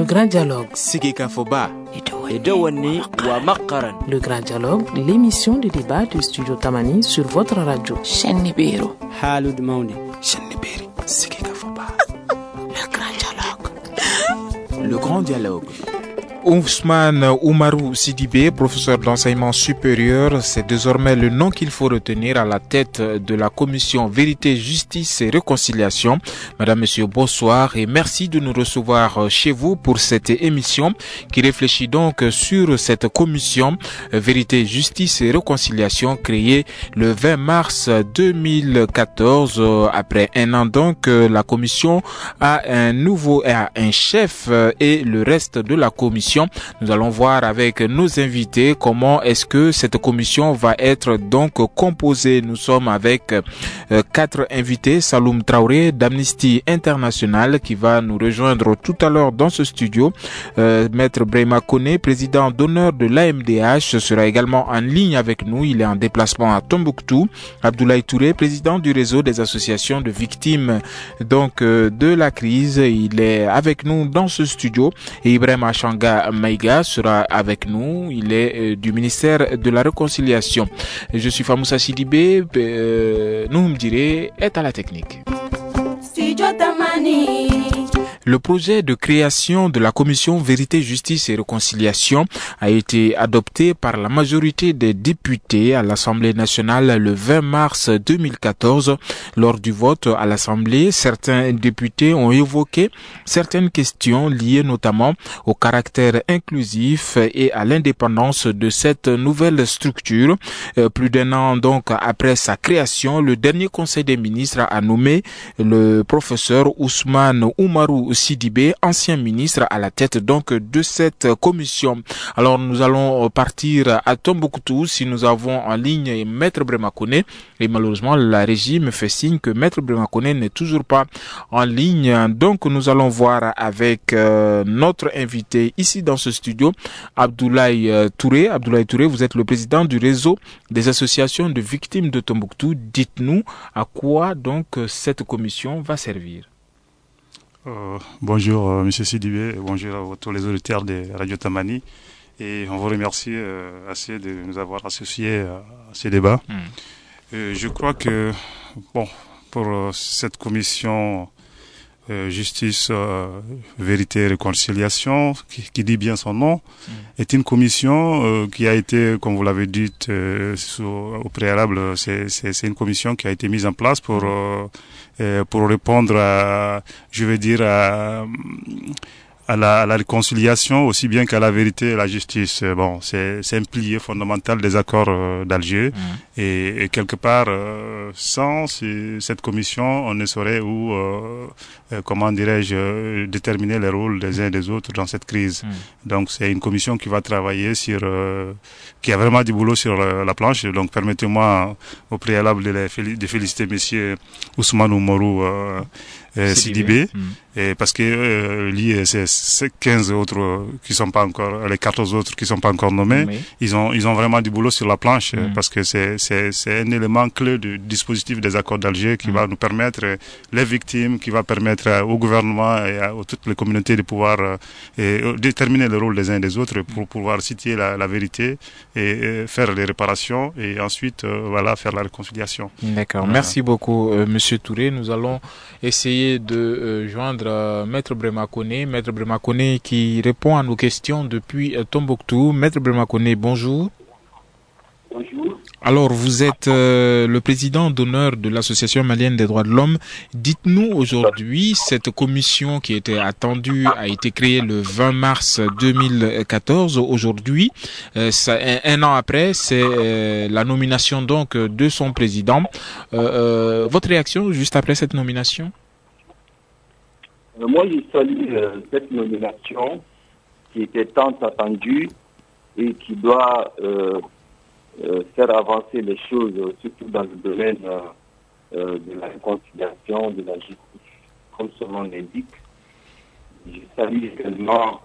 grand dialogue. Sigika Foba. Edouani wa Makaran. Le grand dialogue, l'émission de débat du studio Tamani sur votre radio. Chenibero. Halud Mauni. Cheniberi. Sigika Foba. Le grand dialogue. Le grand dialogue. Ousmane Oumarou Sidibé, professeur d'enseignement supérieur, c'est désormais le nom qu'il faut retenir à la tête de la commission Vérité, Justice et Réconciliation. Madame, Monsieur, bonsoir et merci de nous recevoir chez vous pour cette émission qui réfléchit donc sur cette commission Vérité, Justice et Réconciliation créée le 20 mars 2014. Après un an donc, la commission a un chef et le reste de la commission. Nous allons voir avec nos invités comment est-ce que cette commission va être donc composée. Nous sommes avec 4 invités. Saloum Traoré d'Amnesty International qui va nous rejoindre tout à l'heure dans ce studio. Maître Brema Kone, président d'honneur de l'AMDH, sera également en ligne avec nous. Il est en déplacement à Tombouctou. Abdoulaye Touré, président du réseau des associations de victimes donc de la crise, il est avec nous dans ce studio. Et Ibrahim Achanga Maïga sera avec nous. Il est du ministère de la Réconciliation. Je suis Famoussa Sidibé. Nouhumdire est à la technique. Studio Tamani. Le projet de création de la commission Vérité, Justice et Réconciliation a été adopté par la majorité des députés à l'Assemblée nationale le 20 mars 2014. Lors du vote à l'Assemblée, certains députés ont évoqué certaines questions liées notamment au caractère inclusif et à l'indépendance de cette nouvelle structure. Plus d'un an donc après sa création, le dernier Conseil des ministres a nommé le professeur Ousmane Oumarou Sidibé, ancien ministre, à la tête donc de cette commission. Alors nous allons partir à Tombouctou si nous avons en ligne Maître Brema Kone, et malheureusement la régie me fait signe que Maître Brema Kone n'est toujours pas en ligne. Donc nous allons voir avec notre invité ici dans ce studio, Abdoulaye Touré. Abdoulaye Touré, vous êtes le président du réseau des associations de victimes de Tombouctou. Dites-nous à quoi donc cette commission va servir. Bonjour Monsieur Sidibé, bonjour à tous les auditeurs de Radio Tamani, et on vous remercie assez de nous avoir associés à ces débats. Je crois que pour cette commission Justice, Vérité et Réconciliation, qui dit bien son nom, est une commission qui a été, comme vous l'avez dit au préalable, c'est une commission qui a été mise en place pour répondre à, je veux dire, à la réconciliation aussi bien qu'à la vérité et la justice. Bon, c'est un pilier fondamental des accords d'Alger, et quelque part sans cette commission on ne saurait comment dirais-je déterminer les rôles des uns et des autres dans cette crise. Donc c'est une commission qui va travailler qui a vraiment du boulot sur la planche. Donc permettez-moi au préalable de féliciter messieurs Ousmane Oumarou Sidibé, et parce que c'est 15 autres qui sont pas encore, les 14 autres qui sont pas encore nommés, ils ont vraiment du boulot sur la planche, parce que c'est un élément clé du dispositif des accords d'Alger qui va nous permettre, les victimes, qui va permettre au gouvernement et à toutes les communautés de pouvoir déterminer le rôle des uns et des autres pour pouvoir situer la vérité et faire les réparations, et ensuite faire la réconciliation. D'accord, merci beaucoup Monsieur Touré. Nous allons essayer de joindre Maître Brema Kone. Maître Brema Kone qui répond à nos questions depuis Tombouctou. Maître Brema Kone, bonjour. Bonjour. Alors, vous êtes le président d'honneur de l'Association malienne des droits de l'homme. Dites-nous aujourd'hui, cette commission qui était attendue a été créée le 20 mars 2014. Aujourd'hui, un an après, c'est la nomination donc de son président. Votre réaction juste après cette nomination? Moi, je salue cette nomination qui était tant attendue et qui doit faire avancer les choses, surtout dans le domaine de la réconciliation, de la justice, comme son nom l'indique. Je salue également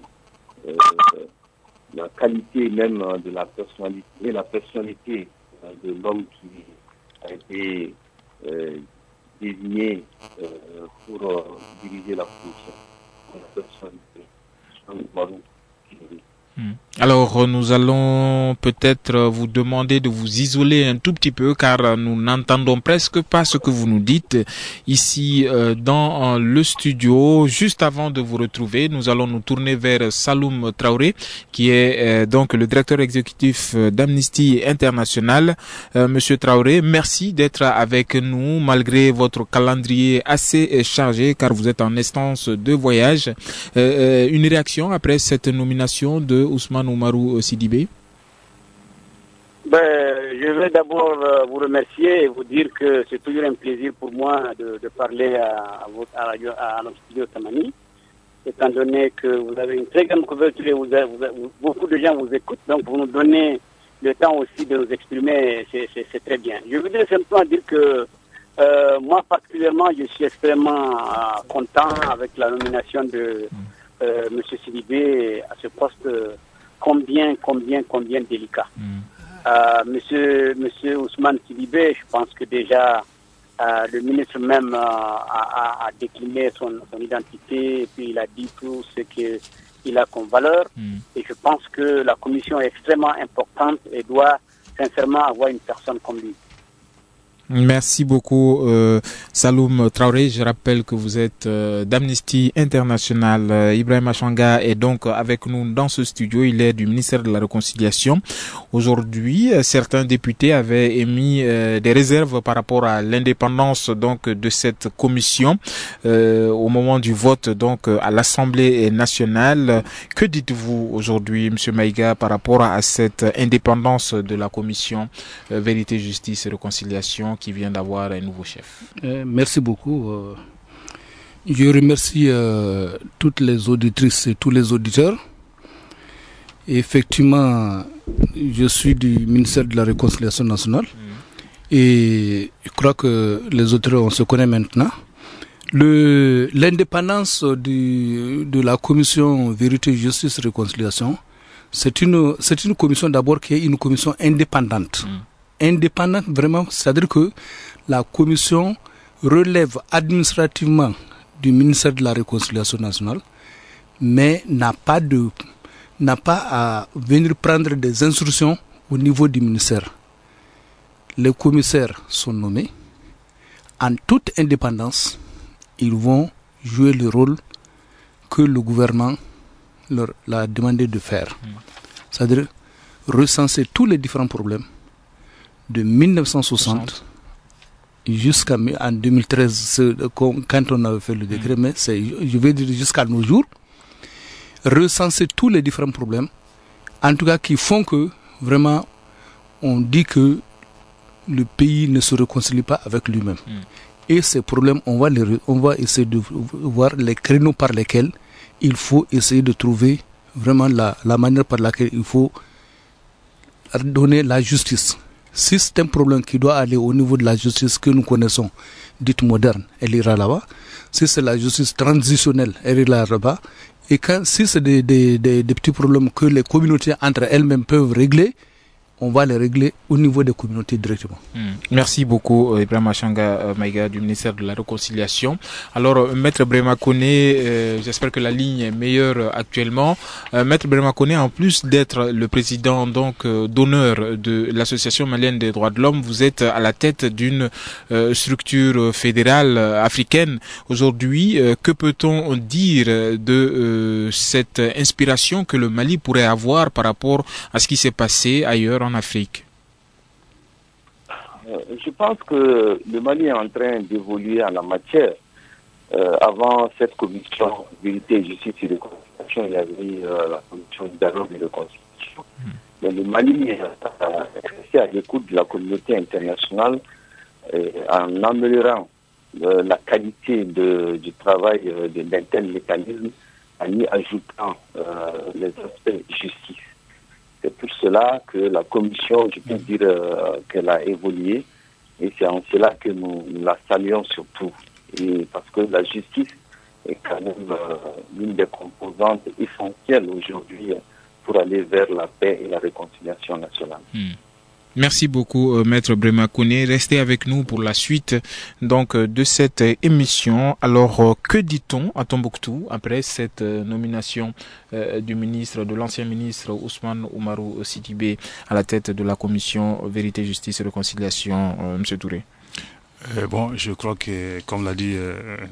la qualité même de la personnalité de l'homme qui a été désigné pour diriger la commission. Oumarou. Alors, nous allons peut-être vous demander de vous isoler un tout petit peu car nous n'entendons presque pas ce que vous nous dites ici dans le studio. Juste avant de vous retrouver, nous allons nous tourner vers Saloum Traoré, qui est donc le directeur exécutif d'Amnesty International. Monsieur Traoré, merci d'être avec nous malgré votre calendrier assez chargé car vous êtes en instance de voyage. Une réaction après cette nomination de Ousmane Oumarou Sidibé? Je vais d'abord vous remercier et vous dire que c'est toujours un plaisir pour moi de parler à notre studio Tamani, étant donné que vous avez une très grande couverture et beaucoup de gens vous écoutent, donc vous nous donnez le temps aussi de nous exprimer, c'est très bien. Je voudrais simplement dire que moi particulièrement, je suis extrêmement content avec la nomination de M. Sidibé à ce poste combien délicat. Monsieur Ousmane Sidibé, je pense que déjà le ministre même a décliné son identité et puis il a dit tout ce qu'il a comme valeur. Et je pense que la commission est extrêmement importante et doit sincèrement avoir une personne comme lui. Merci beaucoup Saloum Traoré. Je rappelle que vous êtes d'Amnesty International. Ibrahim Achanga est donc avec nous dans ce studio. Il est du ministère de la Réconciliation. Aujourd'hui, certains députés avaient émis des réserves par rapport à l'indépendance donc de cette commission au moment du vote donc à l'Assemblée nationale. Que dites-vous aujourd'hui, Monsieur Maïga, par rapport à cette indépendance de la commission Vérité, Justice et Réconciliation qui vient d'avoir un nouveau chef? Merci beaucoup. Je remercie toutes les auditrices et tous les auditeurs. Et effectivement, je suis du ministère de la Réconciliation nationale et je crois que les auditeurs, on se connaît maintenant. L'indépendance de la commission Vérité, Justice et Réconciliation, c'est une commission d'abord qui est une commission indépendante. Indépendante vraiment, c'est-à-dire que la commission relève administrativement du ministère de la Réconciliation nationale, mais n'a pas à venir prendre des instructions au niveau du ministère. Les commissaires sont nommés en toute indépendance. Ils vont jouer le rôle que le gouvernement leur a demandé de faire, c'est-à-dire recenser tous les différents problèmes de 1960 jusqu'à en 2013 quand on avait fait le décret, mais je vais dire jusqu'à nos jours, recenser tous les différents problèmes, en tout cas qui font que vraiment on dit que le pays ne se réconcilie pas avec lui-même. Et ces problèmes, on va essayer de voir les créneaux par lesquels il faut essayer de trouver vraiment la manière par laquelle il faut donner la justice. Si c'est un problème qui doit aller au niveau de la justice que nous connaissons, dite moderne, elle ira là-bas. Si c'est la justice transitionnelle, elle ira là-bas. Et si c'est des petits problèmes que les communautés entre elles-mêmes peuvent régler, on va les régler au niveau des communautés directement. Merci beaucoup Ibrahim Achanga Maïga du ministère de la Réconciliation. Alors Maître Brema Koné, j'espère que la ligne est meilleure actuellement. Maître Brema Koné, en plus d'être le président donc d'honneur de l'association malienne des droits de l'homme, vous êtes à la tête d'une structure fédérale africaine. Aujourd'hui, que peut-on dire de cette inspiration que le Mali pourrait avoir par rapport à ce qui s'est passé ailleurs en Afrique? Je pense que le Mali est en train d'évoluer en la matière. Avant cette commission Vérité, Justice et Réconciliation, il y avait la commission dialogue et réconciliation. Mais le Mali est resté à l'écoute de la communauté internationale en améliorant la qualité du travail d'un tel mécanisme, en y ajoutant les aspects justice. C'est pour cela que la commission, je peux dire qu'elle a évolué, et c'est en cela que nous la saluons surtout. Et parce que la justice est quand même l'une des composantes essentielles aujourd'hui pour aller vers la paix et la réconciliation nationale. Merci beaucoup, Maître Bremakouné. Restez avec nous pour la suite donc de cette émission. Alors, que dit-on à Tombouctou après cette nomination du ministre, de l'ancien ministre Ousmane Oumarou Sidibé à la tête de la commission Vérité, Justice et Réconciliation, M. Touré? Bon, je crois que, comme l'a dit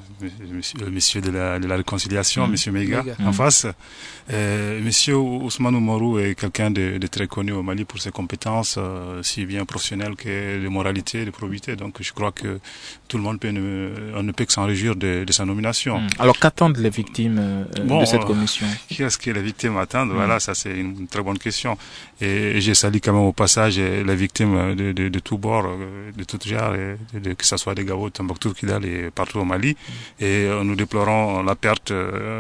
le monsieur de la réconciliation, monsieur Meiga, en face, monsieur Ousmane Oumarou est quelqu'un de très connu au Mali pour ses compétences, si bien professionnelles que de moralité, de probité. Donc, je crois que tout le monde on ne peut que s'en réjouir de sa nomination. Alors, qu'attendent les victimes de cette commission? Qu'est-ce que les victimes attendent? Voilà, ça c'est une très bonne question. Et j'ai salué quand même au passage les victimes de tous bords, de toutes genres, que ce soit des Gao, Tombouctou, Kidal et partout au Mali. Et nous déplorons la perte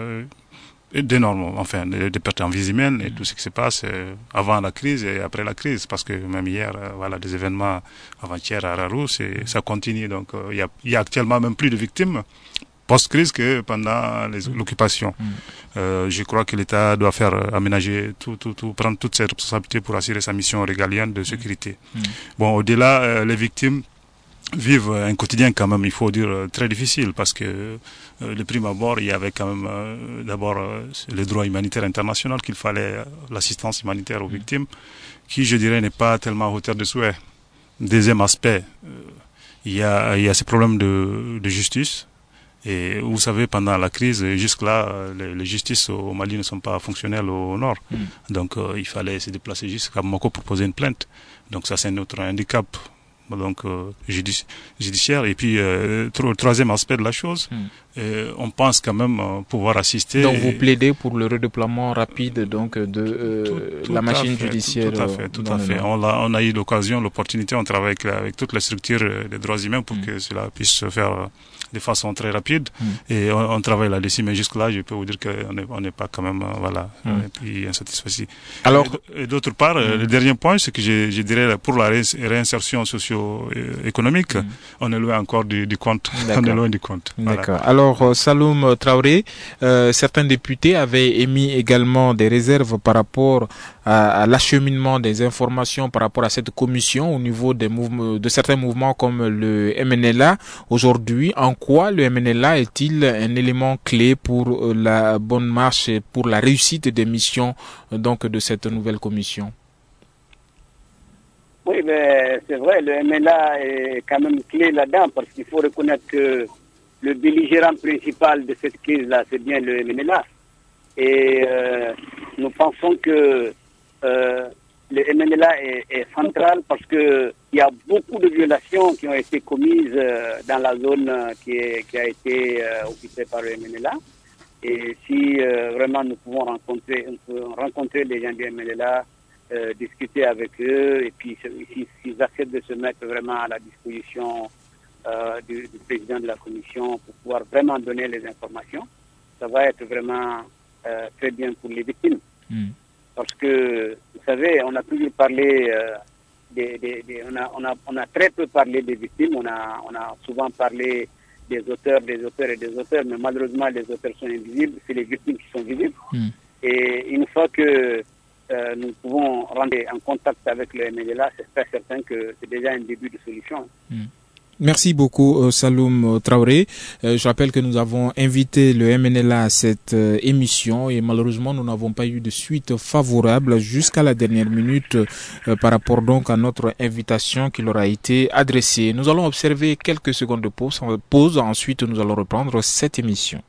d'énormes, enfin, des pertes en vies humaines et tout ce qui se passe avant la crise et après la crise. Parce que même hier, voilà, des événements avant-hier à Rarou, ça continue. Donc, il y a actuellement même plus de victimes post-crise que pendant l'occupation. Je crois que l'État doit faire aménager prendre toutes ses responsabilités pour assurer sa mission régalienne de sécurité. Bon, au-delà, les victimes vivent un quotidien quand même, il faut dire, très difficile parce que le prime abord, il y avait quand même d'abord le droit humanitaire international qu'il fallait, l'assistance humanitaire aux victimes, qui, je dirais, n'est pas tellement à hauteur de souhait. Deuxième aspect, il y a ces problèmes de justice. Et vous savez, pendant la crise, jusque-là, les justices au Mali ne sont pas fonctionnelles au nord. Donc, il fallait se déplacer jusqu'à Bamako pour poser une plainte. Donc, ça, c'est notre handicap. Donc judiciaire. Et puis troisième aspect de la chose, on pense quand même pouvoir assister. Donc vous plaidez pour le redéploiement rapide donc de la machine judiciaire. Tout à fait. On a eu l'opportunité, on travaille avec toutes les structures des droits humains pour que cela puisse se faire de façon très rapide. Et on travaille là-dessus, mais jusque-là, je peux vous dire qu'on n'est pas quand même insatisfait. Alors, et d'autre part, le dernier point, c'est que je dirais pour la réinsertion socio-économique, on est loin encore du compte. On est loin du compte. D'accord. Voilà. Alors, Saloum Traoré, certains députés avaient émis également des réserves par rapport à l'acheminement des informations par rapport à cette commission au niveau de certains mouvements comme le MNLA. Aujourd'hui, en quoi le MNLA est-il un élément clé pour la bonne marche et pour la réussite des missions donc de cette nouvelle commission? Oui, mais c'est vrai, le MNLA est quand même clé là-dedans parce qu'il faut reconnaître que le belligérant principal de cette crise-là, c'est bien le MNLA. Et nous pensons que le MNLA est central parce que il y a beaucoup de violations qui ont été commises dans la zone qui a été occupée par le MNLA. Et si vraiment nous pouvons rencontrer les gens du MNLA, discuter avec eux, et puis s'ils acceptent de se mettre vraiment à la disposition du président de la commission pour pouvoir vraiment donner les informations, ça va être vraiment très bien pour les victimes. Parce que, vous savez, on a toujours parlé, on a très peu parlé des victimes, on a souvent parlé des auteurs, mais malheureusement les auteurs sont invisibles, c'est les victimes qui sont visibles. Et une fois que nous pouvons rentrer en contact avec le MNLA, c'est très certain que c'est déjà un début de solution. Merci beaucoup Saloum Traoré. Je rappelle que nous avons invité le MNLA à cette émission et malheureusement nous n'avons pas eu de suite favorable jusqu'à la dernière minute par rapport donc à notre invitation qui leur a été adressée. Nous allons observer quelques secondes de pause, ensuite nous allons reprendre cette émission.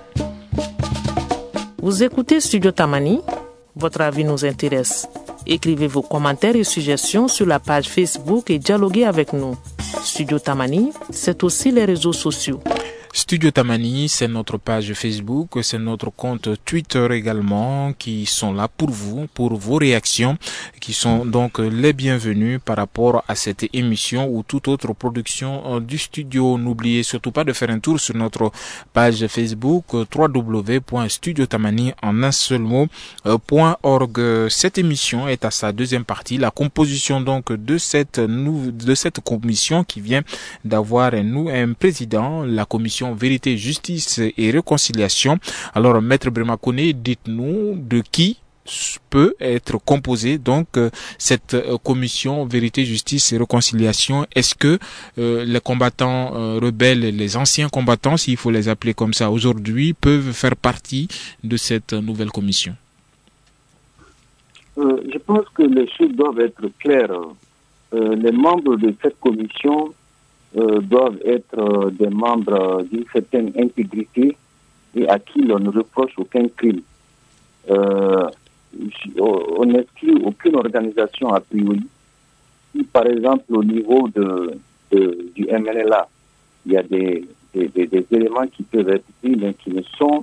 Vous écoutez Studio Tamani, votre avis nous intéresse. Écrivez vos commentaires et suggestions sur la page Facebook et dialoguez avec nous. Studio Tamani, c'est aussi les réseaux sociaux. Studio Tamani, c'est notre page Facebook, c'est notre compte Twitter également qui sont là pour vous, pour vos réactions, qui sont donc les bienvenus par rapport à cette émission ou toute autre production du studio. N'oubliez surtout pas de faire un tour sur notre page Facebook www.studiotamani en un seul mot.org. Cette émission est à sa deuxième partie, la composition donc de cette commission qui vient d'avoir un président, la commission Vérité, Justice et Réconciliation. Alors, Maître Bremakouné, dites-nous de qui peut être composée donc cette commission vérité, justice et réconciliation? Est-ce que les combattants rebelles, les anciens combattants, s'il faut les appeler comme ça aujourd'hui, peuvent faire partie de cette nouvelle commission? Je pense que les choses doivent être claires. Les membres de cette commission doivent être des membres d'une certaine intégrité et à qui l'on ne reproche aucun crime. On n'exclut aucune organisation a priori. Si par exemple au niveau du MNLA, il y a des éléments qui peuvent être pris mais qui ne sont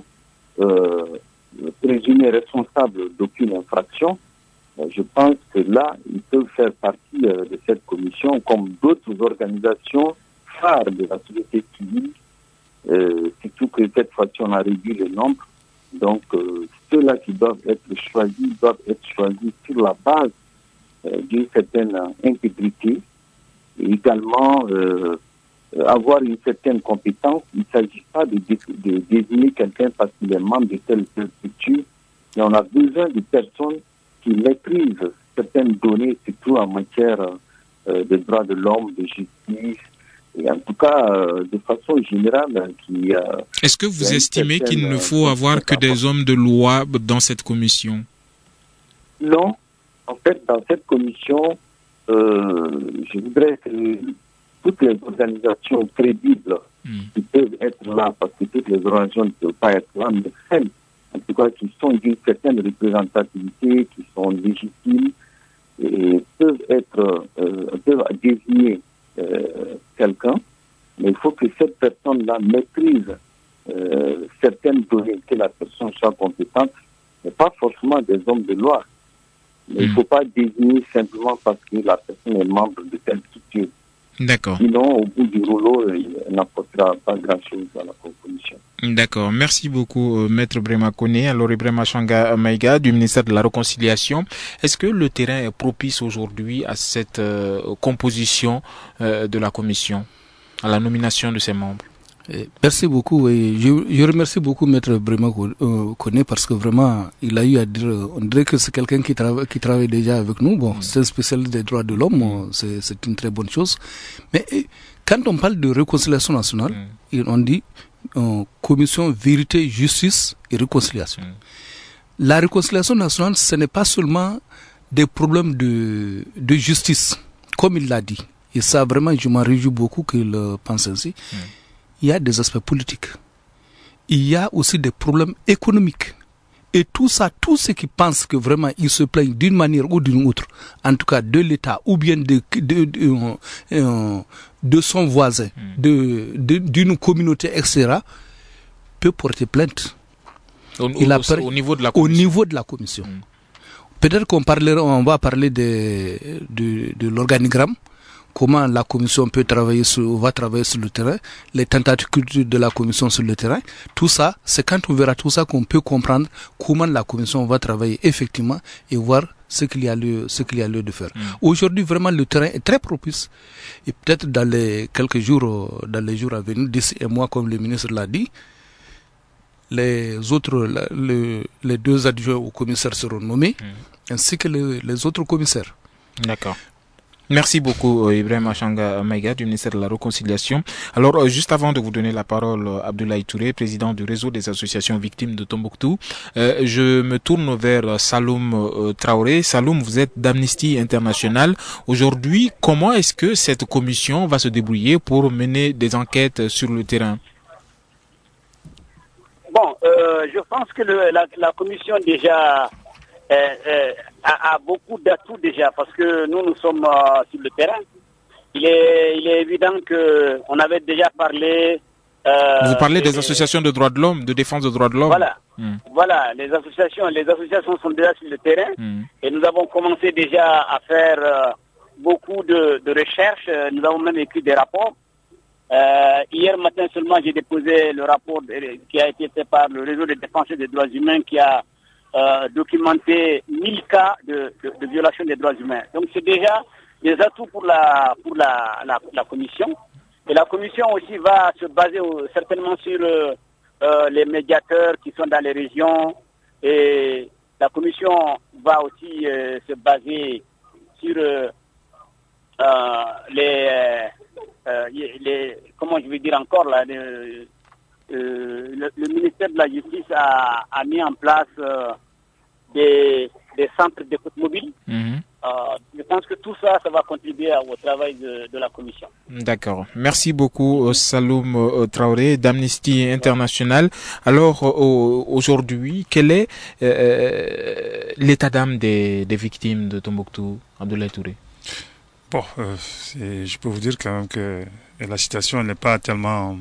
présumés responsables d'aucune infraction, je pense que là, ils peuvent faire partie de cette commission comme d'autres organisations phares de la société civile, surtout que cette fois-ci on a réduit le nombre. Donc ceux-là qui doivent être choisis sur la base d'une certaine intégrité et également avoir une certaine compétence. Il ne s'agit pas de désigner quelqu'un parce qu'il est membre de telle structure, mais on a besoin de personnes qui maîtrisent certaines données, surtout en matière de droits de l'homme, de justice, et en tout cas, de façon générale, qui... Est-ce que vous estimez qu'il ne faut avoir que des hommes de loi dans cette commission? Non. En fait, dans cette commission, je voudrais que toutes les organisations crédibles qui peuvent être là, parce que toutes les organisations ne peuvent pas être là, mais celles, en tout cas, qui sont d'une certaine représentativité, qui sont légitimes, et peuvent désigner quelqu'un, mais il faut que cette personne-là maîtrise certaines données, que la personne soit compétente, mais pas forcément des hommes de loi. Mais il ne faut pas désigner simplement parce que la personne est membre de telle structure. D'accord. Sinon, au bout du rouleau, il n'apportera pas grand-chose à la composition. D'accord. Merci beaucoup, Maître Brema Koné. Alors, Ibrahima Changa Maïga, du ministère de la Réconciliation. Est-ce que le terrain est propice aujourd'hui à cette composition de la commission, à la nomination de ses membres? Merci beaucoup. Et je remercie beaucoup Maître Brema Koné parce que vraiment, il a eu à dire, on dirait que c'est quelqu'un qui travaille déjà avec nous. Bon, c'est un spécialiste des droits de l'homme, c'est une très bonne chose. Mais quand on parle de réconciliation nationale, on dit commission vérité, justice et réconciliation. La réconciliation nationale, ce n'est pas seulement des problèmes de justice, comme il l'a dit. Et ça, vraiment, je m'en réjouis beaucoup qu'il pense ainsi. Il y a des aspects politiques. Il y a aussi des problèmes économiques. Et tout ça, tous ceux qui pensent que vraiment ils se plaignent d'une manière ou d'une autre, en tout cas de l'État ou bien de son voisin, d'une communauté, etc., peut porter plainte. Au niveau de la commission. Au niveau de la commission. Peut-être on va parler de l'organigramme. Comment la commission va travailler sur le terrain, les tentatives de la commission sur le terrain. Tout ça, c'est quand on verra tout ça qu'on peut comprendre comment la commission va travailler effectivement et voir ce qu'il y a lieu de faire. Aujourd'hui, vraiment, le terrain est très propice. Et peut-être dans les jours à venir, d'ici un mois, comme le ministre l'a dit, les deux adjoints au commissaire seront nommés, ainsi que les autres commissaires. D'accord. Merci beaucoup, Ibrahima Changa Maïga, du ministère de la Réconciliation. Alors, juste avant de vous donner la parole, Abdoulaye Touré, président du réseau des associations victimes de Tombouctou, je me tourne vers Saloum Traoré. Saloum, vous êtes d'Amnesty International. Aujourd'hui, comment est-ce que cette commission va se débrouiller pour mener des enquêtes sur le terrain? Bon, je pense que la commission déjà a beaucoup d'atouts déjà, parce que nous sommes sur le terrain. Il est évident que on avait déjà parlé. Vous parlez des associations de droits de l'homme, de défense des droits de l'homme. Voilà, les associations sont déjà sur le terrain et nous avons commencé déjà à faire beaucoup de recherches. Nous avons même écrit des rapports. Hier matin seulement, j'ai déposé le rapport qui a été fait par le réseau des défenseurs des droits humains qui a documenté 1000 cas de violation des droits humains. Donc c'est déjà des atouts pour la commission. Et la commission aussi va se baser certainement sur les médiateurs qui sont dans les régions et La commission va aussi se baser sur les comment je vais dire encore là, le ministère de la Justice a mis en place des centres d'écoute mobile. Je pense que tout ça va contribuer au travail de la commission. D'accord. Merci beaucoup, Saloum Traoré d'Amnesty International. Alors, aujourd'hui, quel est l'état d'âme des victimes de Tombouctou, Abdoulaye Touré? Bon, je peux vous dire quand même que la situation n'est pas tellement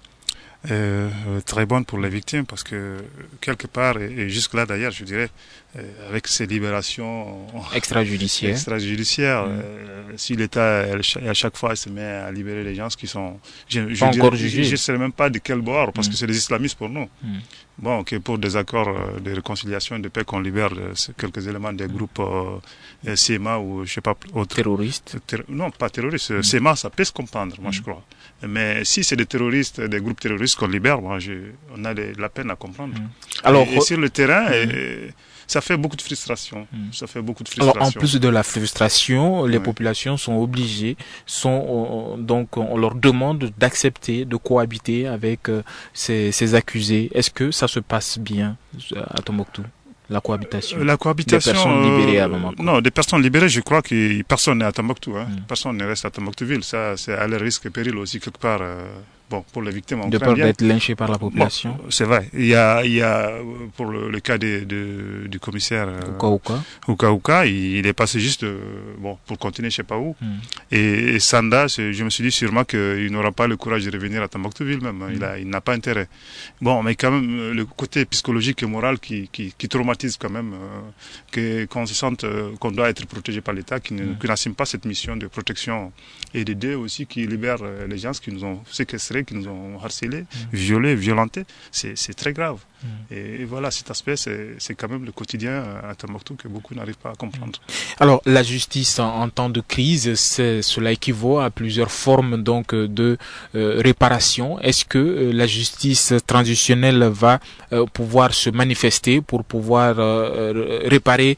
très bonne pour les victimes, parce que quelque part, et jusque-là d'ailleurs, je dirais, avec ces libérations extrajudiciaires, si l'État à chaque fois se met à libérer les gens qui sont encore jugés, je ne sais même pas de quel bord, parce que c'est des islamistes pour nous. Bon, que pour des accords de réconciliation et de paix qu'on libère quelques éléments des groupes CMA ou je sais pas autres terroristes. Non, pas terroristes. CMA, ça peut se comprendre, moi je crois. Mais si c'est des terroristes, des groupes terroristes qu'on libère, moi, on a la peine à comprendre. Alors, et sur le terrain, ça fait beaucoup de frustration. Ça fait beaucoup de frustration. Alors, en plus de la frustration, les populations sont obligées, donc on leur demande d'accepter, de cohabiter avec ces accusés. Est-ce que ça se passe bien à Tombouctou? La cohabitation des personnes libérées à Bamako. Non, des personnes libérées, je crois que personne n'est à Tombouctou. Personne ne reste à Tombouctouville. Ça, c'est à leur risque et péril aussi, quelque part. Bon, pour les victimes, on de peur d'être lynché par la population. Bon, c'est vrai. Il y a pour le cas du commissaire Ouka, il est passé juste pour continuer je sais pas où. Et Sanda, je me suis dit sûrement qu'il n'aura pas le courage de revenir à Tombouctouville même. Il n'a pas intérêt. Bon, mais quand même le côté psychologique et moral qui traumatise quand même, qu'on se sente qu'on doit être protégé par l'État, qui n'assume pas cette mission de protection, et des deux aussi qui libèrent les gens qui nous ont séquestrés, qui nous ont harcelés, violés, violentés. C'est très grave. Et voilà, cet aspect, c'est quand même le quotidien à Tombouctou que beaucoup n'arrivent pas à comprendre. Alors, la justice en temps de crise, cela équivaut à plusieurs formes donc de réparation. Est-ce que la justice transitionnelle va pouvoir se manifester pour pouvoir réparer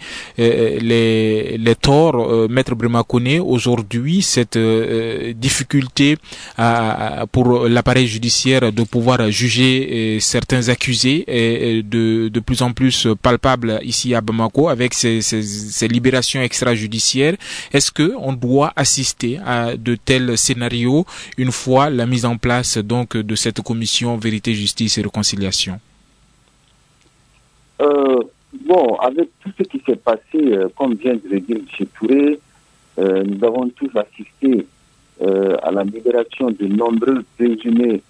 les torts? Maître Brimakoné, aujourd'hui, cette difficulté pour l'appareil judiciaire de pouvoir juger certains accusés est de plus en plus palpable ici à Bamako avec ces libérations extrajudiciaires. Est-ce que on doit assister à de tels scénarios une fois la mise en place donc de cette commission Vérité, Justice et Réconciliation? Bon, avec tout ce qui s'est passé, comme vient de le dire M. Touré, nous avons tous assisté à la libération de nombreux présumés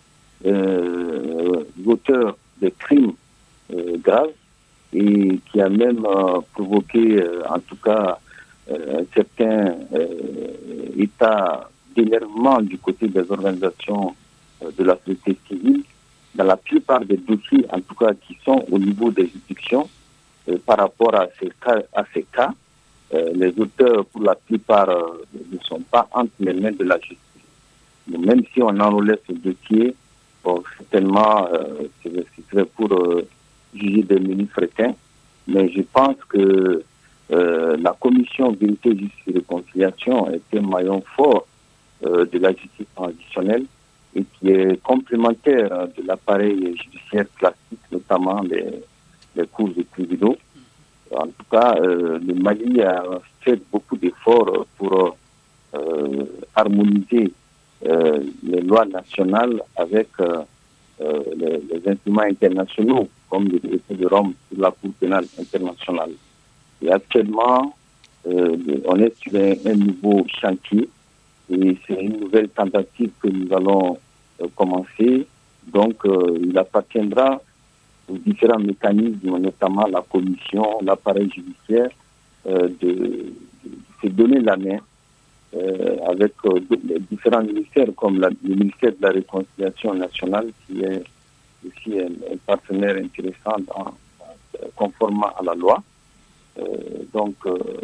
auteurs de crimes graves, et qui a même provoqué en tout cas un certain état d'énervement du côté des organisations de la société civile dans la plupart des dossiers, en tout cas qui sont au niveau des juridictions. Par rapport à ces cas, les auteurs pour la plupart ne sont pas entre les mains de la justice. Mais même si on enrôlait ce dossier, certainement ce serait pour juger des ministres frequents, mais je pense que la commission Vérité, Justice et Réconciliation est un maillon fort de la justice transitionnelle et qui est complémentaire de l'appareil judiciaire classique, notamment les cours et tribunaux. En tout cas, le Mali a fait beaucoup d'efforts pour harmoniser les lois nationales avec les instruments internationaux, comme le traité de Rome sur la Cour pénale internationale. Et actuellement, on est sur un nouveau chantier, et c'est une nouvelle tentative que nous allons commencer. Donc, il appartiendra aux différents mécanismes, notamment la commission, l'appareil judiciaire, de se donner la main avec les différents ministères, comme le ministère de la Réconciliation nationale, qui est aussi un partenaire intéressant conformément à la loi. Donc,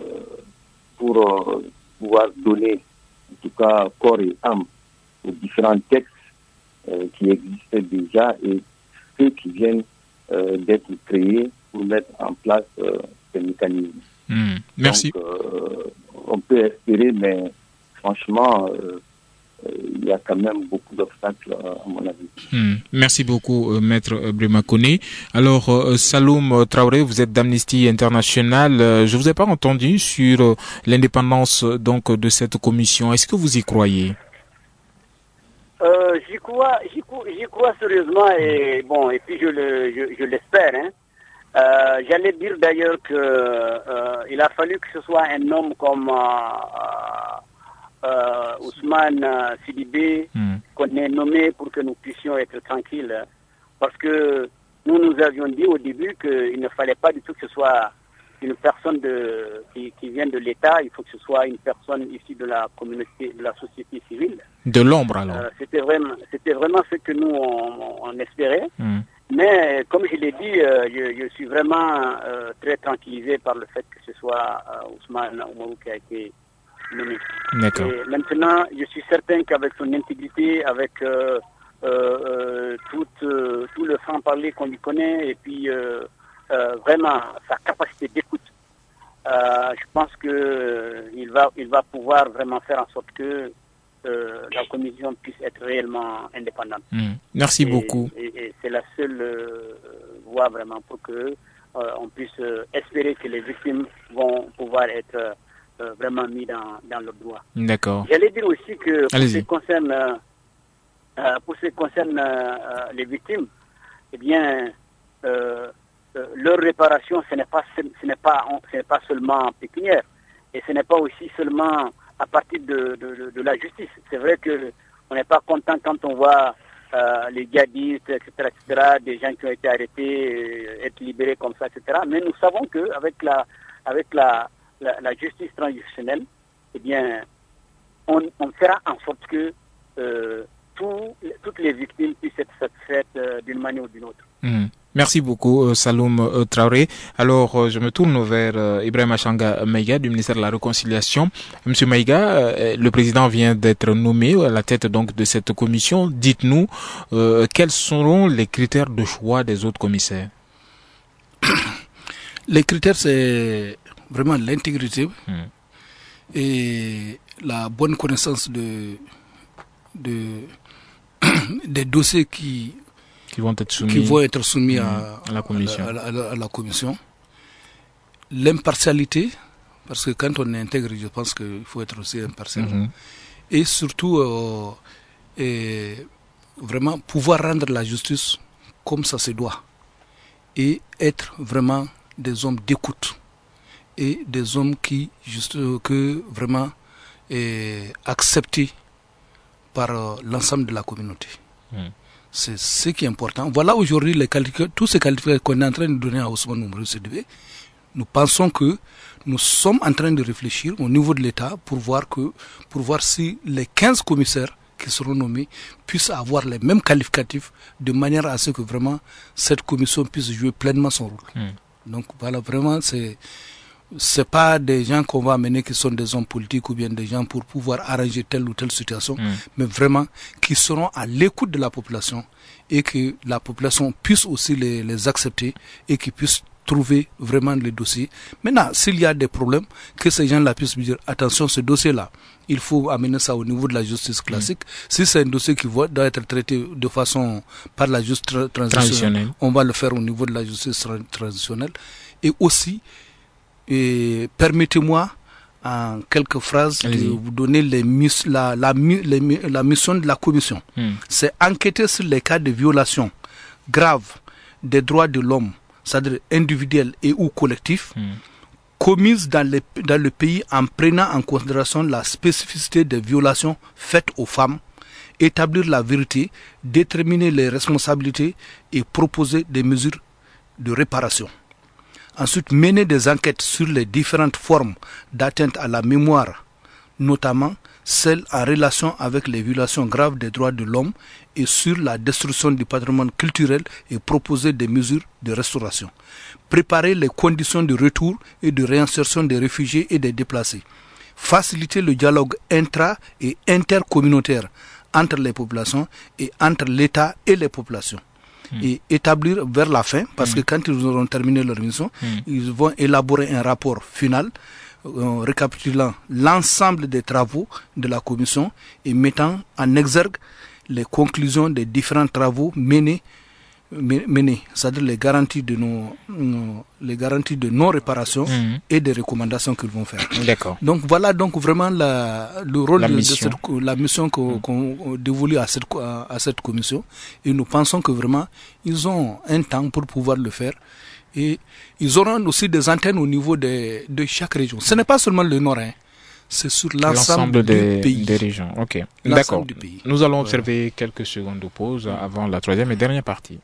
pour pouvoir donner, en tout cas, corps et âme aux différents textes qui existaient déjà et ceux qui viennent d'être créés pour mettre en place ces mécanismes. Merci. Donc, on peut espérer, mais franchement, il y a quand même beaucoup d'obstacles, à mon avis. Merci beaucoup, Maître Brema Koné. Alors, Saloum Traoré, vous êtes d'Amnesty International. Je vous ai pas entendu sur l'indépendance donc de cette commission. Est-ce que vous y croyez? J'y crois sérieusement et bon, et puis je l'espère. J'allais dire d'ailleurs que il a fallu que ce soit un homme comme Ousmane Sidibé qu'on ait nommé pour que nous puissions être tranquilles. Parce que nous avions dit au début qu'il ne fallait pas du tout que ce soit une personne qui vient de l'État, il faut que ce soit une personne issue de la communauté, de la société civile. De l'ombre alors. C'était vraiment ce que nous on espérait. Mais comme je l'ai dit, je suis vraiment très tranquillisé par le fait que ce soit Ousmane Oumarou qui a été nommé. D'accord. Et maintenant, je suis certain qu'avec son intégrité, avec tout le franc-parler qu'on lui connaît, et puis vraiment sa capacité d'écoute, je pense que il va pouvoir vraiment faire en sorte que la commission puisse être réellement indépendante. Merci beaucoup. Et c'est la seule voie vraiment pour que on puisse espérer que les victimes vont pouvoir être vraiment mis dans le droit. D'accord. J'allais dire aussi que pour ce qui concerne les victimes, eh bien leur réparation, ce n'est pas seulement pécuniaire, et ce n'est pas aussi seulement à partir de la justice. C'est vrai que on n'est pas content quand on voit les djihadistes, etc., des gens qui ont été arrêtés, être libérés comme ça, etc. Mais nous savons qu'avec la justice transitionnelle, eh bien, on fera en sorte que toutes les victimes puissent être satisfaites d'une manière ou d'une autre. Merci beaucoup, Saloum Traoré. Alors, je me tourne vers Ibrahim Achanga Maïga du ministère de la Réconciliation. Monsieur Maïga, le président vient d'être nommé à la tête donc de cette commission. Dites-nous, quels seront les critères de choix des autres commissaires? Les critères, c'est vraiment l'intégrité et la bonne connaissance des dossiers qui vont être soumis à la commission. L'impartialité, parce que quand on intègre, je pense qu'il faut être aussi impartial. Et surtout, vraiment pouvoir rendre la justice comme ça se doit. Et être vraiment des hommes d'écoute. Et des hommes que vraiment acceptés par l'ensemble de la communauté. C'est ce qui est important. Voilà aujourd'hui tous ces qualificatifs qu'on est en train de donner à Ousmane Oumarou Sidibé. Nous pensons que nous sommes en train de réfléchir au niveau de l'État pour voir si les 15 commissaires qui seront nommés puissent avoir les mêmes qualificatifs de manière à ce que vraiment cette commission puisse jouer pleinement son rôle. Donc voilà, vraiment c'est pas des gens qu'on va amener qui sont des hommes politiques ou bien des gens pour pouvoir arranger telle ou telle situation, mais vraiment qui seront à l'écoute de la population et que la population puisse aussi les accepter et qui puissent trouver vraiment les dossiers. Maintenant, s'il y a des problèmes, que ces gens-là puissent me dire attention, ce dossier-là, il faut amener ça au niveau de la justice classique. Si c'est un dossier qui doit être traité de façon par la justice transitionnelle, on va le faire au niveau de la justice transitionnelle. Et aussi, permettez-moi en quelques phrases de vous donner la mission de la commission. C'est enquêter sur les cas de violation grave des droits de l'homme, c'est-à-dire individuels et ou collectifs, commises dans le pays en prenant en considération la spécificité des violations faites aux femmes, établir la vérité, déterminer les responsabilités et proposer des mesures de réparation. Ensuite, mener des enquêtes sur les différentes formes d'atteinte à la mémoire, notamment celles en relation avec les violations graves des droits de l'homme et sur la destruction du patrimoine culturel et proposer des mesures de restauration. Préparer les conditions de retour et de réinsertion des réfugiés et des déplacés. Faciliter le dialogue intra- et intercommunautaire entre les populations et entre l'État et les populations. et établir vers la fin, parce que quand ils auront terminé leur mission, ils vont élaborer un rapport final récapitulant l'ensemble des travaux de la commission et mettant en exergue les conclusions des différents travaux menés, c'est-à-dire les garanties de non-réparation et des recommandations qu'ils vont faire. D'accord. Donc voilà donc vraiment le rôle de la mission qu'on dévolue à cette commission, et nous pensons que vraiment ils ont un temps pour pouvoir le faire, et ils auront aussi des antennes au niveau de chaque région. Ce n'est pas seulement le Nord, c'est sur l'ensemble du pays. Des régions. Ok, d'accord. Nous allons observer quelques secondes de pause avant la troisième et dernière partie.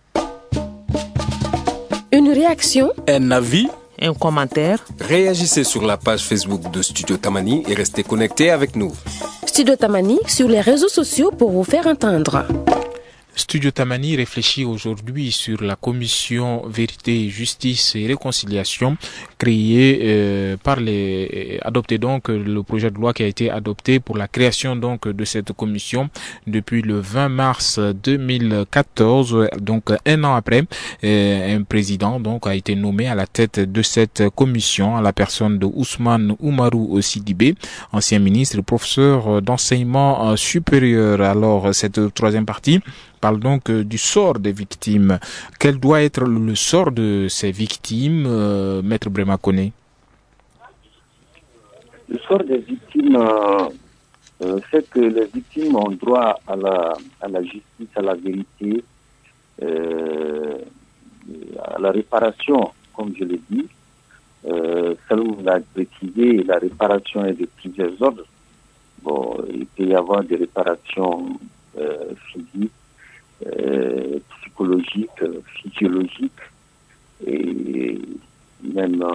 Une réaction, un avis, un commentaire. Réagissez sur la page Facebook de Studio Tamani et restez connectés avec nous. Studio Tamani sur les réseaux sociaux pour vous faire entendre. Studio Tamani réfléchit aujourd'hui sur la commission Vérité, Justice et Réconciliation créée adopté donc le projet de loi qui a été adopté pour la création donc de cette commission depuis le 20 mars 2014. Donc un an après, un président donc a été nommé à la tête de cette commission, à la personne de Ousmane Oumarou Sidibé, ancien ministre, professeur d'enseignement supérieur. Alors cette troisième partie parle donc du sort des victimes. Quel doit être le sort de ces victimes, Maître Brema Koné? Le sort des victimes, c'est que les victimes ont droit à la justice, à la vérité, à la réparation, comme je l'ai dit. Salou l'a précisé, la réparation est de plusieurs ordres. Bon, il peut y avoir des réparations physiques, psychologiques, physiologiques, et même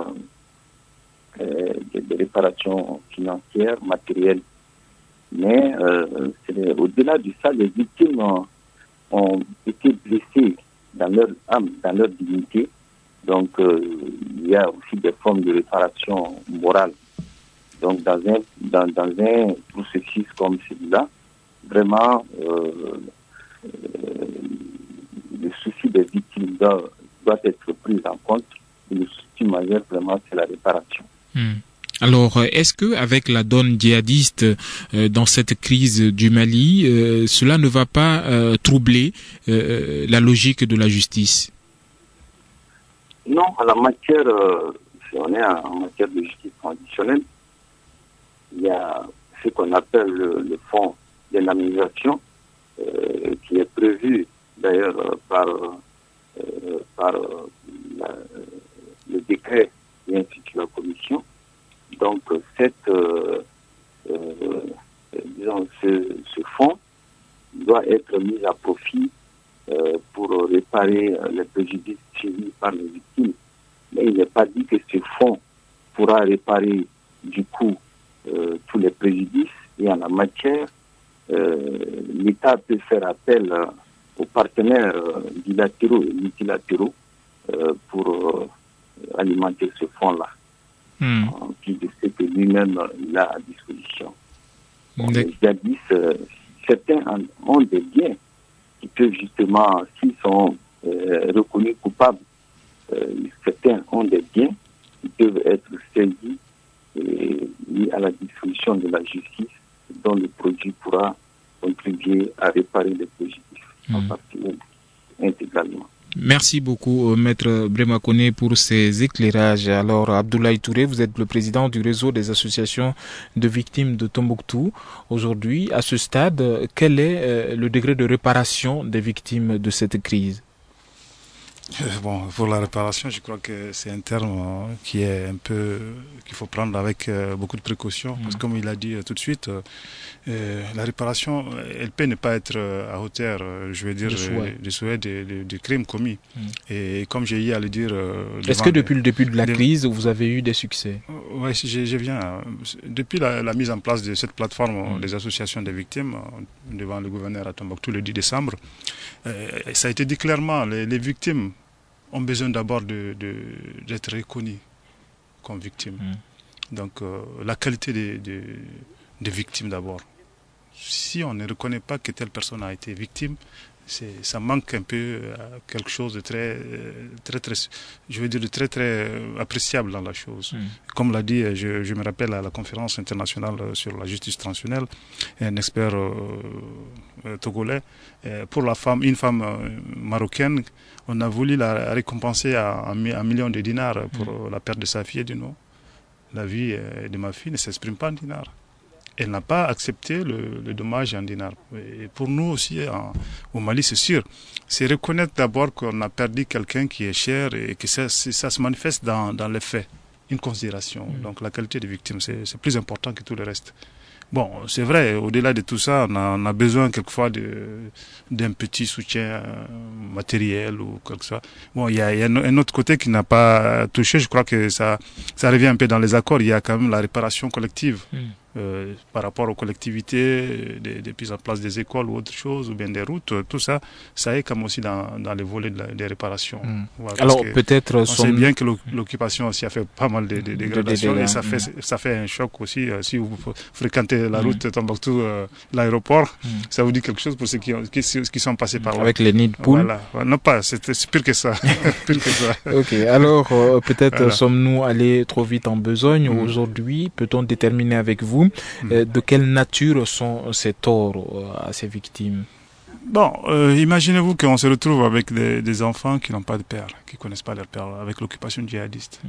des réparations financières, matérielles. Mais au-delà de ça, les victimes ont été blessées dans leur âme, dans leur dignité. Donc, il y a aussi des formes de réparation morale. Donc, dans un processus comme celui-là, vraiment, le souci des victimes doit être pris en compte. Et le souci majeur, vraiment, c'est la réparation. Alors, est-ce que avec la donne djihadiste dans cette crise du Mali, cela ne va pas troubler la logique de la justice? Non, en la matière, si on est en matière de justice traditionnelle, il y a ce qu'on appelle le fonds d'indemnisation qui est prévu d'ailleurs par le décret qui institue la commission. Donc ce fonds doit être mis à profit pour réparer les préjudices subis par les victimes. Mais il n'est pas dit que ce fonds pourra réparer du coup tous les préjudices, et en la matière, l'État peut faire appel aux partenaires bilatéraux et multilatéraux pour alimenter ce fonds-là, en plus de ce que lui-même il a à disposition. Les djihadistes, certains ont des biens qui peuvent justement, s'ils sont reconnus coupables, certains ont des biens qui peuvent être saisis et mis à la disposition de la justice, dont le produit pourra contribuer à réparer les préjudices en partie intégralement. Merci beaucoup, Maître Brema Koné, pour ces éclairages. Alors, Abdoulaye Touré, vous êtes le président du réseau des associations de victimes de Tombouctou. Aujourd'hui, à ce stade, quel est le degré de réparation des victimes de cette crise? Bon, pour la réparation, je crois que c'est un terme qui est un peu qu'il faut prendre avec beaucoup de précautions, parce que comme il a dit tout de suite, la réparation, elle peut ne pas être à hauteur, je vais dire, du souhait du crime commis. Et comme j'ai eu à le dire, est-ce que depuis le début de la crise, vous avez eu des succès? Oui, je viens. Depuis la mise en place de cette plateforme des associations des victimes devant le gouverneur à Tombouctou le 10 décembre, ça a été dit clairement, les victimes ont besoin d'abord d'être reconnues comme victimes. Donc la qualité des victimes d'abord. Si on ne reconnaît pas que telle personne a été victime, ça manque un peu quelque chose de très, je veux dire, de très appréciable dans la chose. Comme l'a dit, je me rappelle à la conférence internationale sur la justice transitionnelle, un expert togolais, pour une femme marocaine, on a voulu la récompenser à 1 million de dinars pour la perte de sa fille. Elle dit non, la vie de ma fille ne s'exprime pas en dinars. Elle n'a pas accepté le dommage en dinars. Et pour nous aussi, au Mali, c'est sûr, c'est reconnaître d'abord qu'on a perdu quelqu'un qui est cher et que ça se manifeste dans les faits, une considération. Donc la qualité des victimes, c'est plus important que tout le reste. Bon, c'est vrai, au-delà de tout ça, on a besoin quelquefois d'un petit soutien matériel ou quelque chose. Bon, il y a un autre côté qui n'a pas touché, je crois que ça revient un peu dans les accords, il y a quand même la réparation collective. Par rapport aux collectivités, des mises en place des écoles ou autre chose, ou bien des routes, tout ça, ça est comme aussi dans les volets des réparations. Voilà, alors peut-être... On sait bien que l'occupation aussi a fait pas mal de dégradations et ça fait un choc aussi. Si vous fréquentez la route Tombouctou, l'aéroport, ça vous dit quelque chose pour ceux qui sont passés par là. Avec les nids de poules. Voilà. Non pas, c'est pire que ça. Pire que ça. Ok, alors peut-être sommes-nous allés trop vite en besogne. Aujourd'hui, peut-on déterminer avec vous de quelle nature sont ces torts à ces victimes? Bon, imaginez-vous qu'on se retrouve avec des enfants qui n'ont pas de père, qui ne connaissent pas leur père, avec l'occupation djihadiste.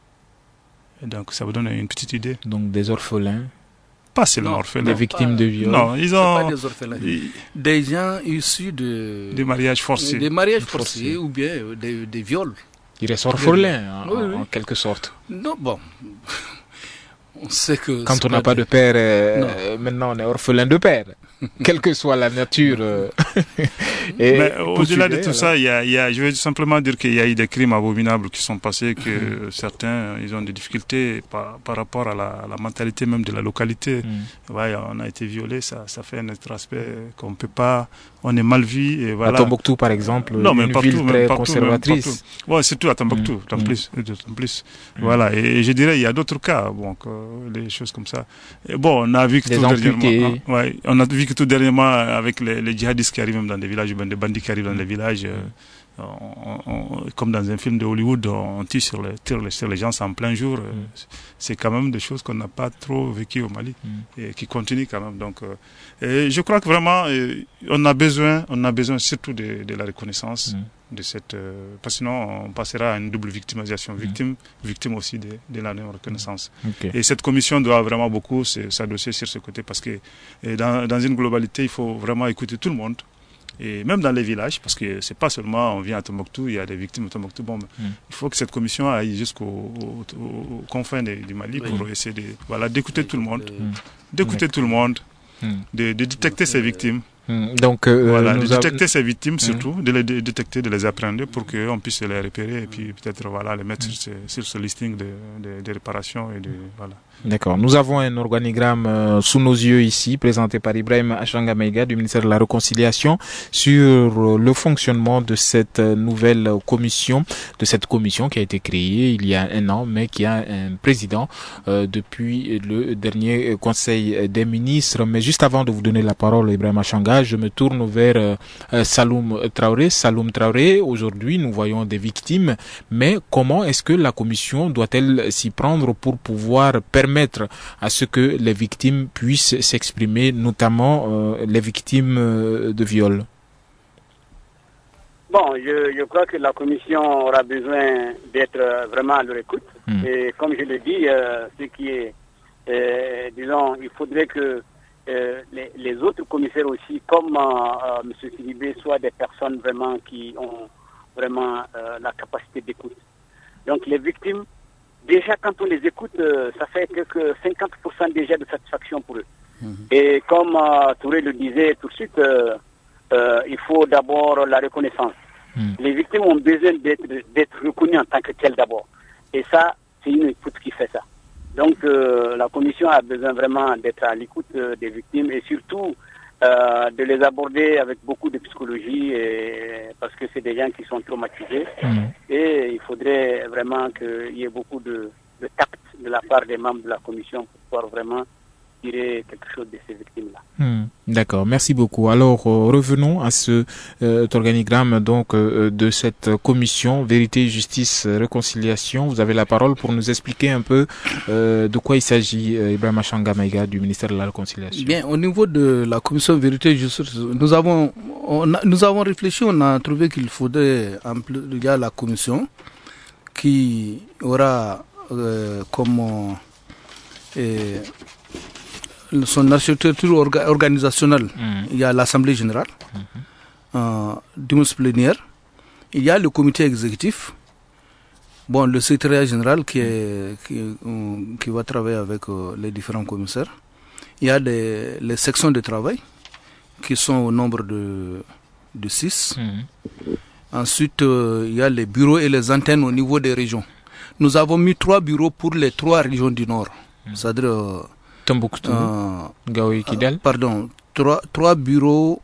Et donc ça vous donne une petite idée. Donc des orphelins? Pas seulement orphelins. Des victimes de viol? Non, ils ont... pas des orphelins. Des gens issus des mariages forcés. Des mariages forcés ou bien des viols. Ils restent orphelins, en quelque sorte. Non, bon... On sait que quand on n'a pas de père, maintenant on est orphelin de père, quelle que soit la nature. Mais au-delà de tout ça, je veux simplement dire qu'il y a eu des crimes abominables qui sont passés, que certains ils ont des difficultés par rapport à la mentalité même de la localité. Ouais, on a été violé, ça fait un autre aspect qu'on ne peut pas, on est mal vu. Et voilà. À Tombouctou par exemple, une ville très conservatrice. Ouais, surtout à Tombouctou, en plus. Voilà, et je dirais il y a d'autres cas, bon, les choses comme ça. Et bon, on a vu que tout dernièrement, avec les djihadistes qui arrivent même dans des villages, des bandits qui arrivent dans les villages, comme dans un film de Hollywood, on tire sur les gens en plein jour. C'est quand même des choses qu'on n'a pas trop vécues au Mali et qui continuent quand même. Donc, je crois que vraiment, on a besoin surtout de la reconnaissance de cette, parce que sinon on passera à une double victimisation, victime aussi de la non-reconnaissance. Et cette commission doit vraiment beaucoup s'adosser sur ce côté, parce que dans une globalité, il faut vraiment écouter tout le monde. Et même dans les villages, parce que c'est pas seulement on vient à Tombouctou, il y a des victimes à Tombouctou. Bon, il faut que cette commission aille jusqu'aux confins du Mali pour essayer d'écouter tout le monde, de détecter ces victimes. Donc, de détecter ces victimes surtout, de les détecter, de les apprendre pour qu'on puisse les repérer et puis peut-être les mettre sur ce listing de réparation et voilà. D'accord. Nous avons un organigramme sous nos yeux ici, présenté par Ibrahim Achanga Maïga du ministère de la Réconciliation, sur le fonctionnement de cette nouvelle commission, qui a été créée il y a 1 an, mais qui a un président depuis le dernier Conseil des ministres. Mais juste avant de vous donner la parole, Ibrahim Achanga, je me tourne vers Saloum Traoré. Saloum Traoré, aujourd'hui, nous voyons des victimes, mais comment est-ce que la commission doit-elle s'y prendre pour pouvoir permettre à ce que les victimes puissent s'exprimer, notamment les victimes de viol? Bon, je crois que la commission aura besoin d'être vraiment à leur écoute. Et comme je le dis, ce qui est, disons, il faudrait que les autres commissaires aussi, comme M. Sidibé, soient des personnes vraiment qui ont vraiment la capacité d'écoute. Donc les victimes, déjà quand on les écoute, ça fait que 50% déjà de satisfaction pour eux. Et comme Touré le disait tout de suite, il faut d'abord la reconnaissance. Les victimes ont besoin d'être reconnues en tant que telles d'abord. Et ça, c'est une écoute qui fait ça. Donc la commission a besoin vraiment d'être à l'écoute des victimes et surtout de les aborder avec beaucoup de psychologie, parce que c'est des gens qui sont traumatisés. Et il faudrait vraiment qu'il y ait beaucoup de tact de la part des membres de la commission pour pouvoir vraiment tirer quelque chose de ces victimes-là. D'accord, merci beaucoup. Alors revenons à cet organigramme donc de cette commission Vérité, Justice, Réconciliation. Vous avez la parole pour nous expliquer un peu de quoi il s'agit, Ibrahima Changa Maïga du ministère de la Réconciliation. Bien, au niveau de la commission Vérité, Justice, nous avons réfléchi, on a trouvé qu'il faudrait il y a la commission qui aura comme son architecture organisationnelle. Il y a l'Assemblée générale, dimanche plénière, il y a le comité exécutif, le secrétariat général qui va travailler avec les différents commissaires. Il y a les sections de travail qui sont au nombre de 6. Ensuite, il y a les bureaux et les antennes au niveau des régions. Nous avons mis 3 bureaux pour les 3 régions du Nord. C'est-à-dire Tombouctou, Gao Kidal. Pardon, 3 bureaux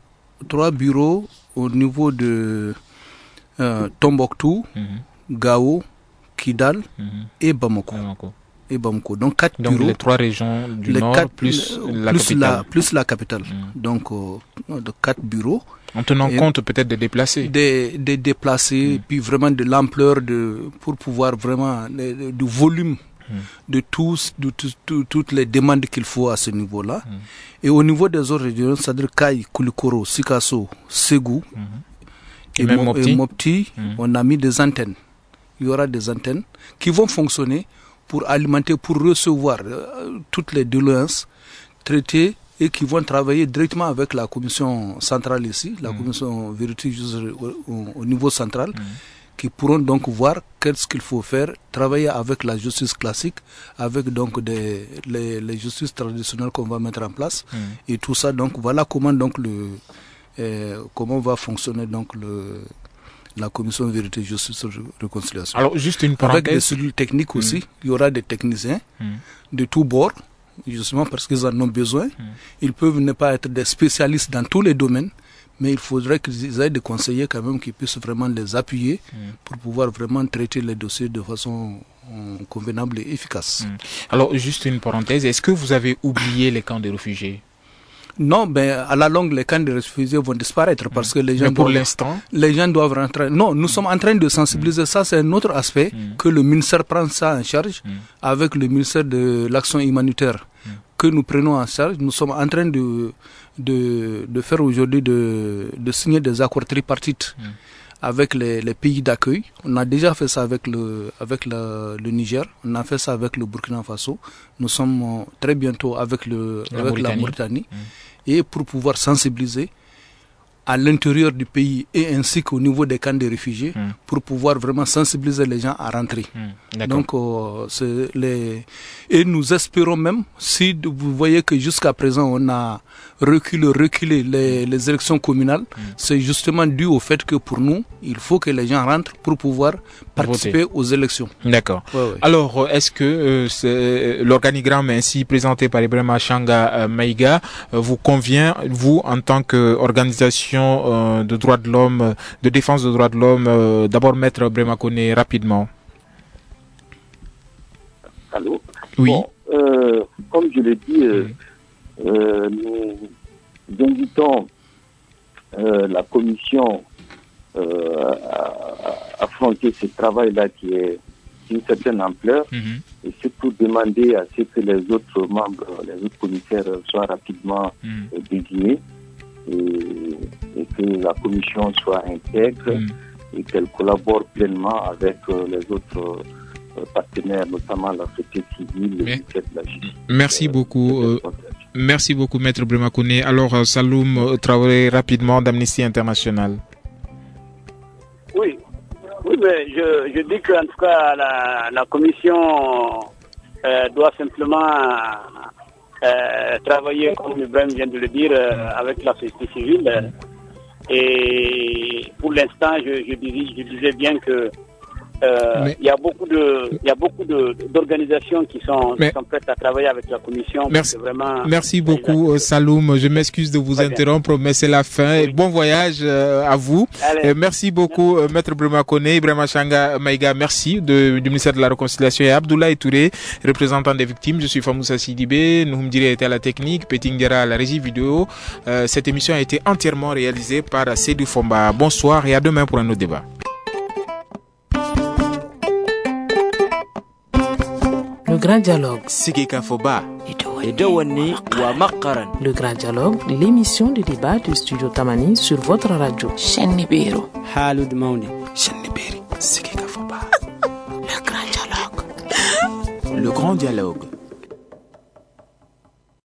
au niveau de Tombouctou, Gao, Kidal et Bamako. Donc 4 bureaux. Les 3 régions du Nord plus la capitale. Donc 4 bureaux. En tenant compte peut-être des déplacés. Des déplacés, puis vraiment de l'ampleur pour pouvoir vraiment du volume de toutes les demandes qu'il faut à ce niveau-là. Et au niveau des autres régions, c'est-à-dire Kaï, Koulikoro, Sikasso, Ségou et Mopti, on a mis des antennes. Il y aura des antennes qui vont fonctionner pour alimenter, pour recevoir toutes les doléances traitées et qui vont travailler directement avec la commission centrale ici, la commission Vérité au niveau central, qui pourront donc voir qu'est-ce qu'il faut faire, travailler avec la justice classique, avec donc les justices traditionnelles qu'on va mettre en place, et tout ça. Donc voilà comment donc comment va fonctionner donc la commission Vérité, Justice, Réconciliation. Alors juste une parenthèse. Avec des cellules techniques aussi, il y aura des techniciens de tous bords, justement parce qu'ils en ont besoin. Ils peuvent ne pas être des spécialistes dans tous les domaines, mais il faudrait qu'ils aient des conseillers quand même qui puissent vraiment les appuyer pour pouvoir vraiment traiter les dossiers de façon convenable et efficace. Alors juste une parenthèse, est-ce que vous avez oublié les camps de réfugiés? Non, à la longue, les camps de réfugiés vont disparaître parce que les gens les gens doivent rentrer. Non, nous sommes en train de sensibiliser. Ça, c'est un autre aspect que le ministère prend ça en charge avec le ministère de l'Action humanitaire que nous prenons en charge. Nous sommes en train de faire aujourd'hui de signer des accords tripartites avec les pays d'accueil. On a déjà fait ça avec le Niger, on a fait ça avec le Burkina Faso. Nous sommes très bientôt avec la Mauritanie. Et pour pouvoir sensibiliser à l'intérieur du pays et ainsi qu'au niveau des camps de réfugiés pour pouvoir vraiment sensibiliser les gens à rentrer. Donc, et nous espérons même, si vous voyez que jusqu'à présent on a reculé les élections communales, c'est justement dû au fait que pour nous, il faut que les gens rentrent pour pouvoir participer aux élections. D'accord. Ouais. Alors, est-ce que l'organigramme ainsi présenté par Ibrahima Changa Maïga vous convient, vous, en tant qu'organisation de droits de l'homme, de défense des droits de l'homme, d'abord Maître Brema Koné, rapidement. Allô? Oui. Bon, comme je l'ai dit, nous invitons la commission à affronter ce travail-là qui est d'une certaine ampleur et surtout demander à ce que les autres membres, les autres commissaires soient rapidement désignés et que la commission soit intègre et qu'elle collabore pleinement avec les autres partenaires, notamment la société civile et de la justice. Merci beaucoup. Merci beaucoup, Maître Brema Koné. Alors, Saloum Traoré, rapidement, d'Amnesty International. Oui, mais je dis qu'en tout cas, la commission doit simplement travailler, comme Ibrahim vient de le dire, avec la société civile. Et pour l'instant, je disais bien que il y a beaucoup d'organisations qui sont prêtes à travailler avec la commission. Merci beaucoup, Saloum. Je m'excuse de vous interrompre, mais c'est la fin. Oui. Bon voyage à vous. Merci beaucoup, Maître Brema Kone, Ibrahima Changa Maïga, merci du ministère de la Réconciliation, et Abdoulaye Touré, représentant des victimes. Je suis Famoussa Sidibé, Nouhoumdire était à la technique, Petingera à la régie vidéo. Cette émission a été entièrement réalisée par Sédou Fomba. Bonsoir et à demain pour un autre débat. Le grand dialogue. Le grand dialogue, l'émission de débat du studio Tamani sur votre radio. Le grand dialogue.